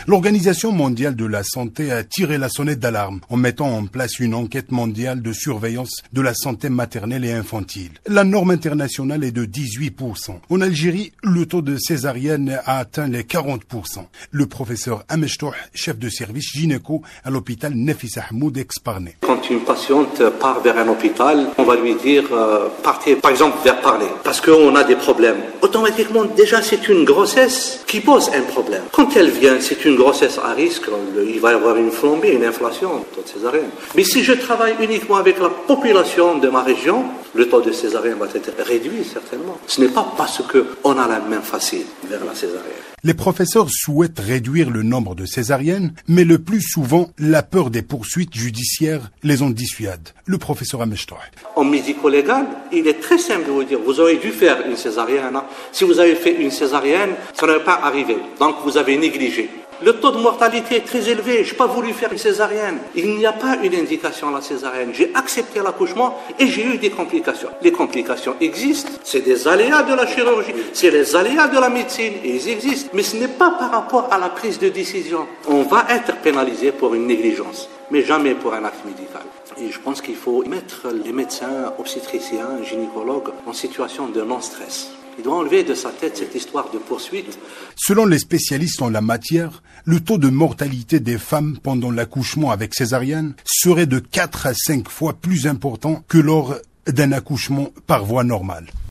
L'Organisation mondiale de la santé a tiré la sonnette d'alarme en mettant en place une enquête mondiale de surveillance de la santé maternelle et infantile. La norme internationale est de 18%. En Algérie, le taux de césarienne a atteint les 40%. Le professeur Amechtoh, chef de service gynéco à l'hôpital Nafis Ahmoud, exparné. Quand une patiente part vers un hôpital, on va lui dire partez par exemple vers Parler parce qu'on a des problèmes. Automatiquement, déjà, c'est une grossesse qui pose un problème. Quand elle vient, c'est une grossesse à risque. Il va y avoir une flambée, une inflation, taux de césarienne. Mais si je travaille uniquement avec la population de ma région, le taux de césarienne va être réduit, certainement. Ce n'est pas parce qu'on a la main facile vers la césarienne. Les professeurs souhaitent réduire le nombre de césariennes, mais le plus souvent, la peur des poursuites judiciaires les en dissuade. Le professeur Amechtoh. En médico-légal, il est très simple de vous dire, vous aurez dû faire une césarienne. Si vous avez fait une césarienne, ça n'est pas arrivé. Donc vous avez négligé. Le taux de mortalité est très élevé. Je n'ai pas voulu faire une césarienne. Il n'y a pas une indication à la césarienne. J'ai accepté l'accouchement et j'ai eu des complications. Les complications existent. C'est des aléas de la chirurgie. C'est les aléas de la médecine. Et ils existent. Mais ce n'est pas par rapport à la prise de décision. On va être pénalisé pour une négligence, mais jamais pour un acte médical. Et je pense qu'il faut mettre les médecins, obstétriciens, gynécologues en situation de non-stress. Il doit enlever de sa tête cette histoire de poursuite. Selon les spécialistes en la matière, le taux de mortalité des femmes pendant l'accouchement avec césarienne serait de 4 à 5 fois plus important que lors d'un accouchement par voie normale.